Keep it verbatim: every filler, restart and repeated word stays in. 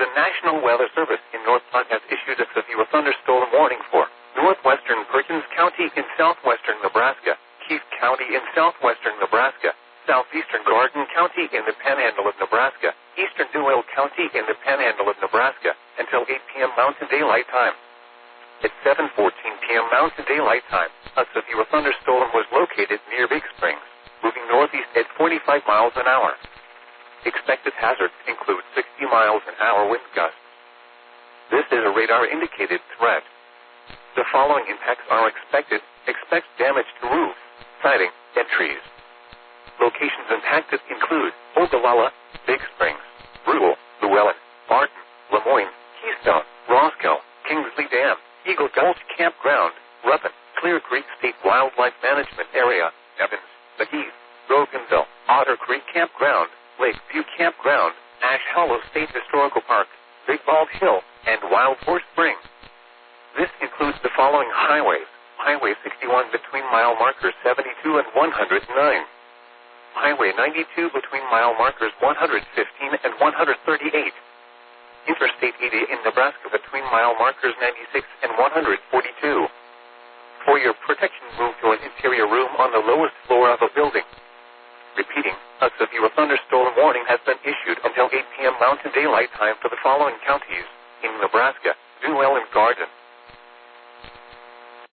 The National Weather Service in North Platte has issued a severe thunderstorm warning for northwestern Perkins County in southwestern Nebraska, Keith County in southwestern Nebraska, southeastern Garden County in the Panhandle of Nebraska, eastern Newell County in the Panhandle of Nebraska, until eight p.m. Mountain Daylight Time. At seven fourteen p.m. Mountain Daylight Time, a severe thunderstorm was located near Big Springs, moving northeast at forty-five miles an hour. Expected hazards include sixty miles an hour wind gusts. This is a radar-indicated threat. The following impacts are expected. Expect damage to roofs, siding, and trees. Locations impacted include Ogallala, Big Springs, Brule, Llewellyn, Barton, Lemoyne, Keystone, Roscoe, Kingsley Dam, Eagle Gulch Campground, Ruppin, Clear Creek State Wildlife Management Area, Evans, The Heath, Roganville, Otter Creek Campground, Lakeview Campground, Ash Hollow State Historical Park, Big Bald Hill, and Wild Horse Springs. This includes the following highways: Highway sixty-one between mile markers seventy-two and one hundred nine. Highway ninety-two between mile markers one hundred fifteen and one hundred thirty-eight. Interstate eighty in Nebraska between mile markers ninety-six and one hundred forty-two. For your protection, move to an interior room on the lowest floor of a building. Repeating, a severe thunderstorm warning has been issued until eight p.m. Mountain Daylight Time for the following counties in Nebraska: Newell and Garden,